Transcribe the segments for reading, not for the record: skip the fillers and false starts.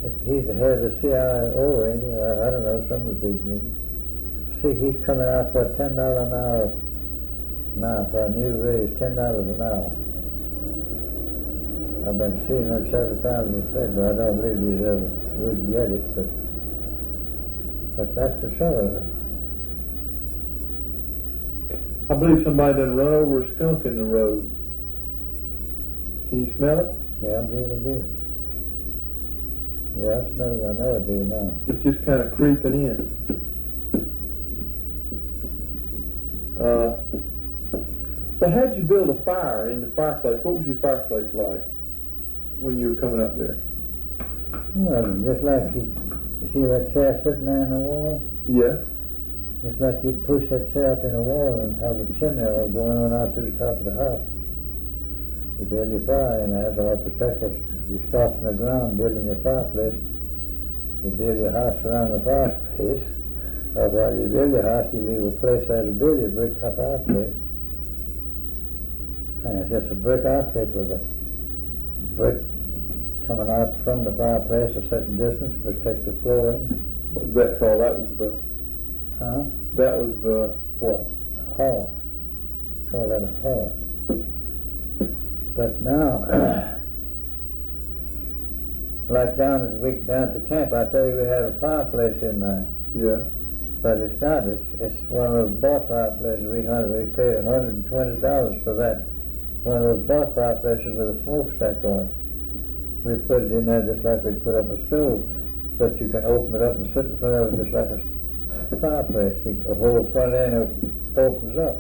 He's the head of the CIO, ain't he? I don't know, some of the big niggas. See, he's coming out for $10 an hour now for a new raise, $10 an hour. I've been seeing him several times in the paper. I don't believe he's ever would get it, but that's the trouble. I believe somebody done run over a skunk in the road. Can you smell it? Yeah, I believe I do. Yeah, I smell it. I know I do now. It's just kind of creeping in. Well, how'd you build a fire in the fireplace? What was your fireplace like when you were coming up there? Well, just like you see that chair sitting there in the wall? Yeah. Just like you'd push that chair up in the wall and have a chimney all going on out to the top of the house. You build your fire and that's all protected. You start from the ground building your fireplace. You build your house around the fireplace. Or while you build your house, you leave a place there to build your brick fireplace. And it's just a brick outfit with a brick coming out from the fireplace a certain distance to protect the flooring. What was that called? That was the... Huh? That was the... what? A hearth. Call that a hearth. But now, like down at the camp, I tell you we have a fireplace in there. Yeah. But it's not. It's one of those bar fireplaces we paid $120 for that. One of those bar fireplaces with a smokestack on it. We put it in there just like we put up a stove. But you can open it up and sit in front of it just like a fireplace. The whole front end opens up.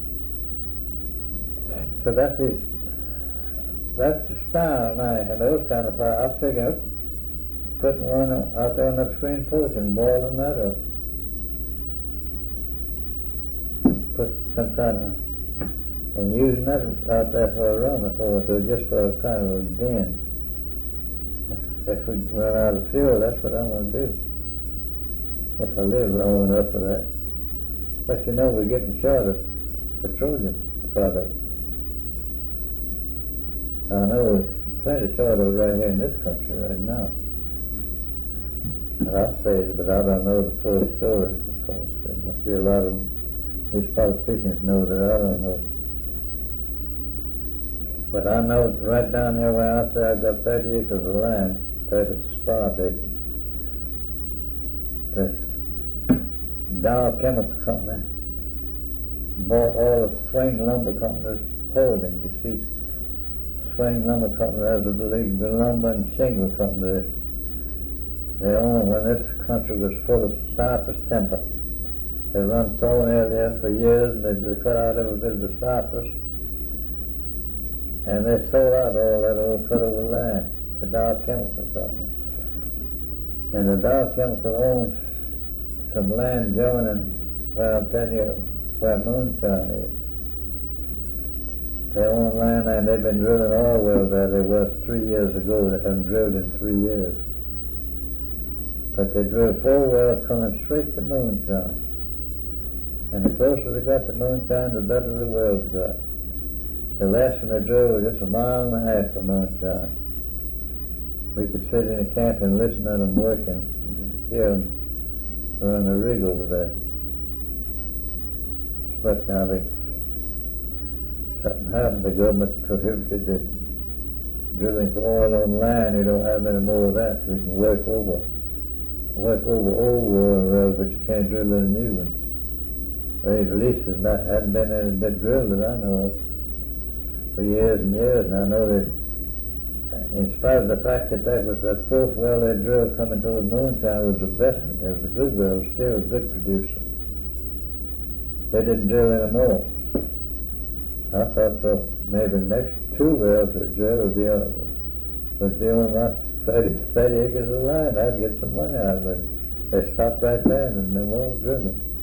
So that's the style now. And those kind of fire, I figure putting one out there on that screen porch and boiling that up. Put some kind of, and using that out there for a run or just for a kind of a den. If we run out of fuel, that's what I'm going to do. If I live long enough for that. But you know, we're getting short of petroleum products. I know it's plenty short of it right here in this country right now. And I'll say it, but I don't know the full story, because there must be a lot of these politicians know that I don't know. But I know right down there where I say I've got 30 acres of land, 35 acres. This Dow Chemical Company bought all the Swing Lumber Company's holdings. You see, Swing Lumber Company has a big lumber and shingle company. They owned when this country was full of cypress timber. They run sawing there for years, and they cut out every bit of the cypress. And they sold out all that old cut over land to Dow Chemical Company. And the Dow Chemical owns some land joining where I'm telling you where Moonshine is. They own land and they've been drilling oil wells there. They was 3 years ago. They haven't drilled in 3 years. But they drilled 4 wells coming straight to Moonshine. And the closer they got to Moonshine, the better the wells got. The last one they drilled was just 1.5 miles from Moonshine. We could sit in a camp and listen to them working, and hear them run the rig over there. But now something happened. The government prohibited the drilling for oil on land. You don't have any more of that. We can work over old oil wells, but you can't drill any new ones. At least there hadn't been any been drilled that I know of for years and years. And I know that in spite of the fact that that 4th well they drilled coming toward Moonshine was the best one. It was a good well, still a good producer. They didn't drill any more. I thought for maybe the next 2 wells they drilled would be on my 30 acres of land. I'd get some money out of it. They stopped right there and they won't drill them.